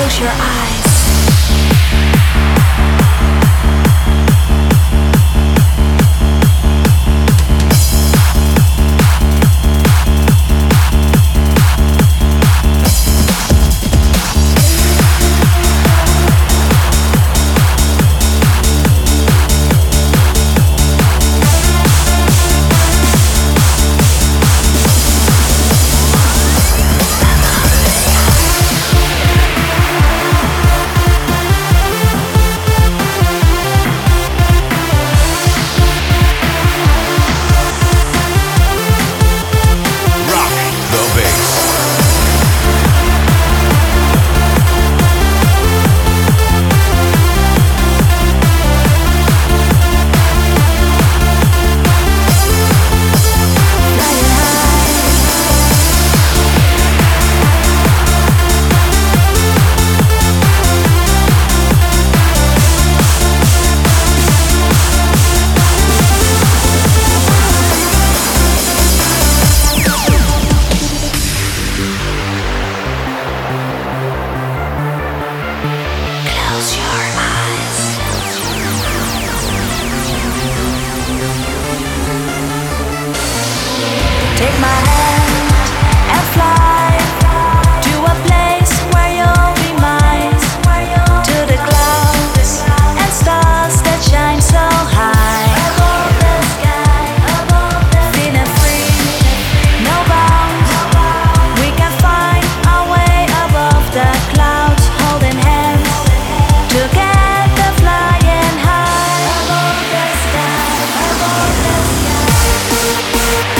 Close your eyes. Take my hand and fly to a place where you'll be mine, to the clouds and stars that shine so high. Above the sky, feeling free, no bounds. We can find our way above the clouds, holding hands together, flying high. Above the sky, above the sky.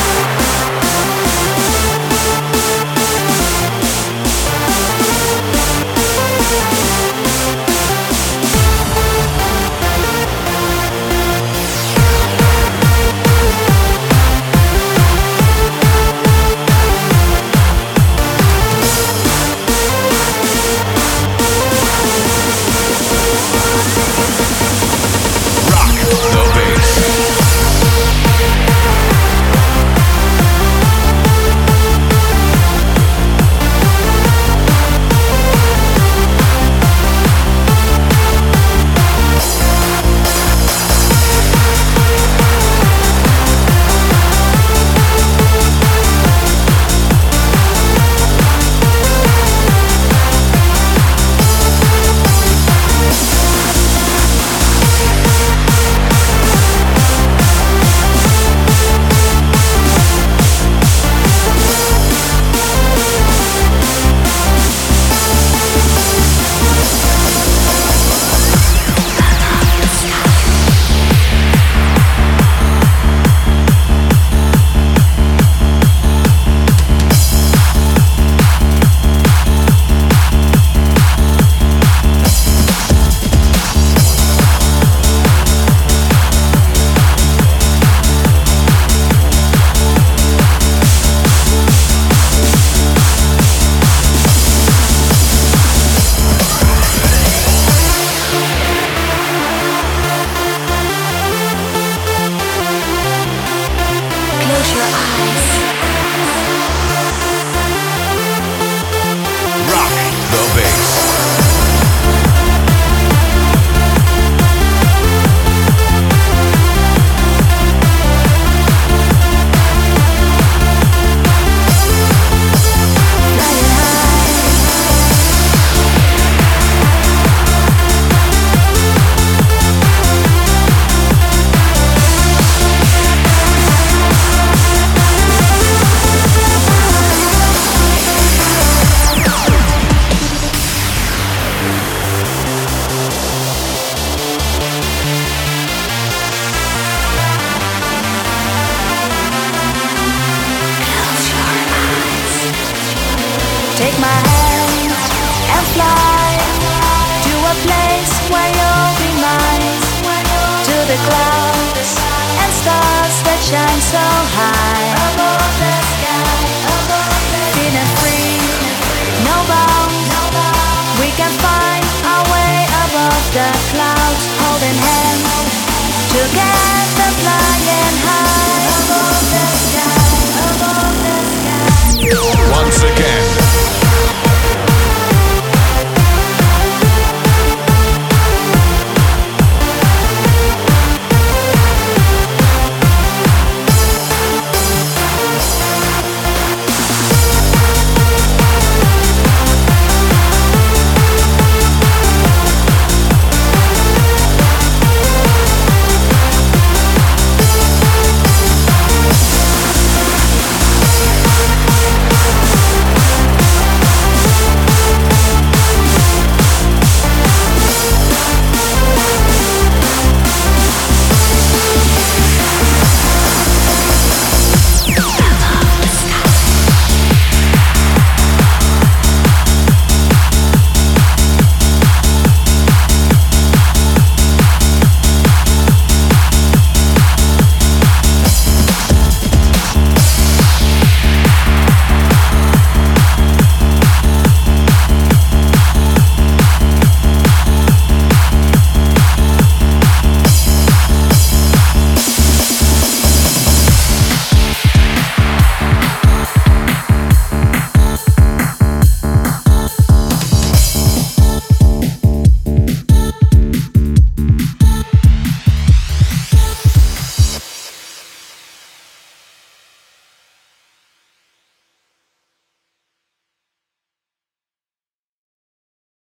Close your eyes. Rock the bass. Take my hand and fly to a place where you'll be mine, to the clouds and stars that shine so high. Above the sky, feeling free, no bounds. We can find our way above the clouds, holding hands together.